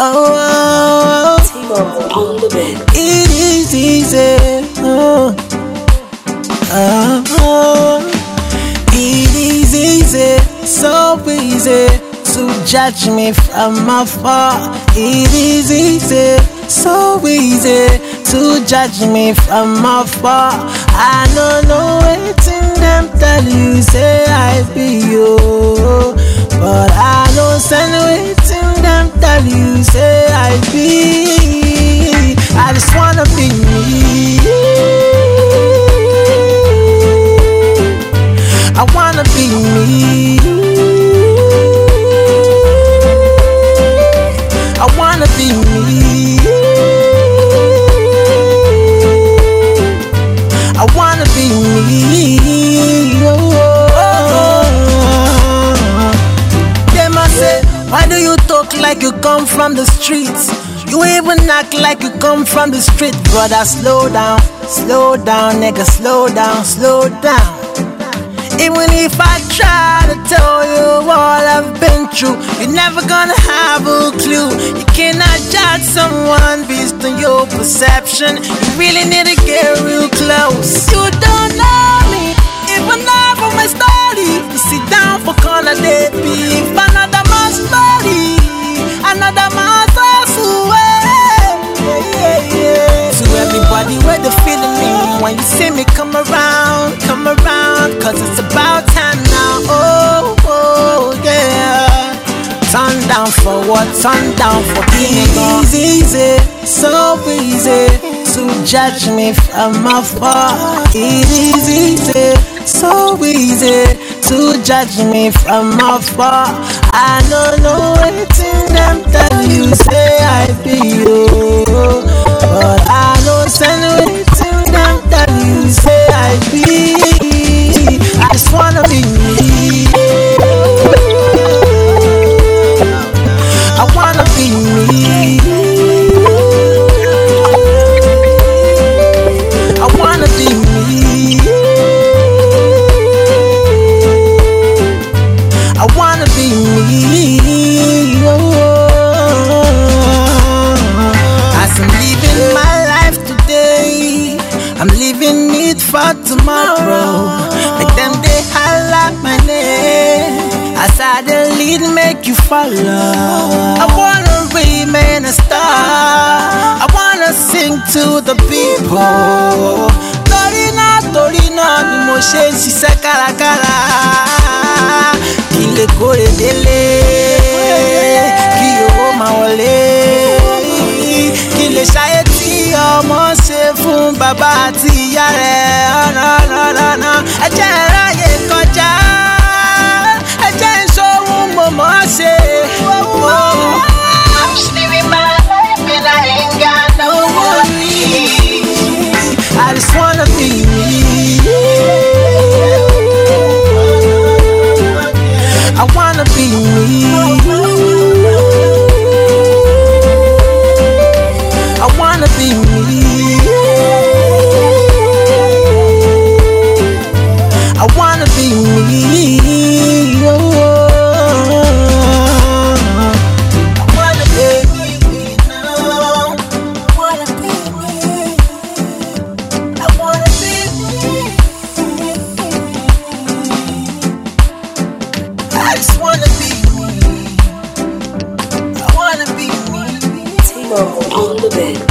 Oh, T-Mobile on the bed. it is easy. It is easy, so easy to judge me from afar. It is easy, so easy to judge me from afar. I don't know waiting them tell you say I be you, but I know send waiting them tell you say I be. I just wanna be me. I wanna be me. I wanna be me. I wanna be me. They must say, why do you talk like you come from the streets? You even act like you come from the street. Brother, slow down, nigga, slow down. Even if I try to tell you all I've been through, you're never gonna have a clue. You cannot judge someone based on your perception. You really need to get real close. You don't know me, even though from my story. You sit down for corner, they beef. Another man's story, another man's away. To everybody where they feeling me when you see me come around, cause it's about time now. Oh yeah. Turn down for what? Turn down for being gone. It is easy, so easy to judge me from afar. It is easy, so easy to judge me from afar. I don't know waiting them tell you say I be you, but I know send waiting them tell you say I be. I just wanna be me. I wanna be me. I wanna be me. I wanna be me. As I'm living my life today, I'm living it for tomorrow. Make them they holla my name. As I the lead, make you follow. I wanna remain a star. I wanna sing to the people. Torina, ni mo ṣe ń ṣiṣẹ́ kárakára. Kí lè kórè délé, kí owó máa wọlé. Kí lè ṣayé tí ọmọ ṣe fún bàbá àti ìyá rẹ̀. Ọ̀nà ẹ jẹ́ n ráyè kọjá, ẹ jẹ́ n ṣohun mo mọ̀ ṣe. I'm just living my life and I ain't got no worries. I just wanna be me. I wanna be me. I wanna be me. I wanna be me. I wanna be me now. I wanna be me. I wanna be me. I just wanna be me. I wanna be me. T-Mobile on the bed.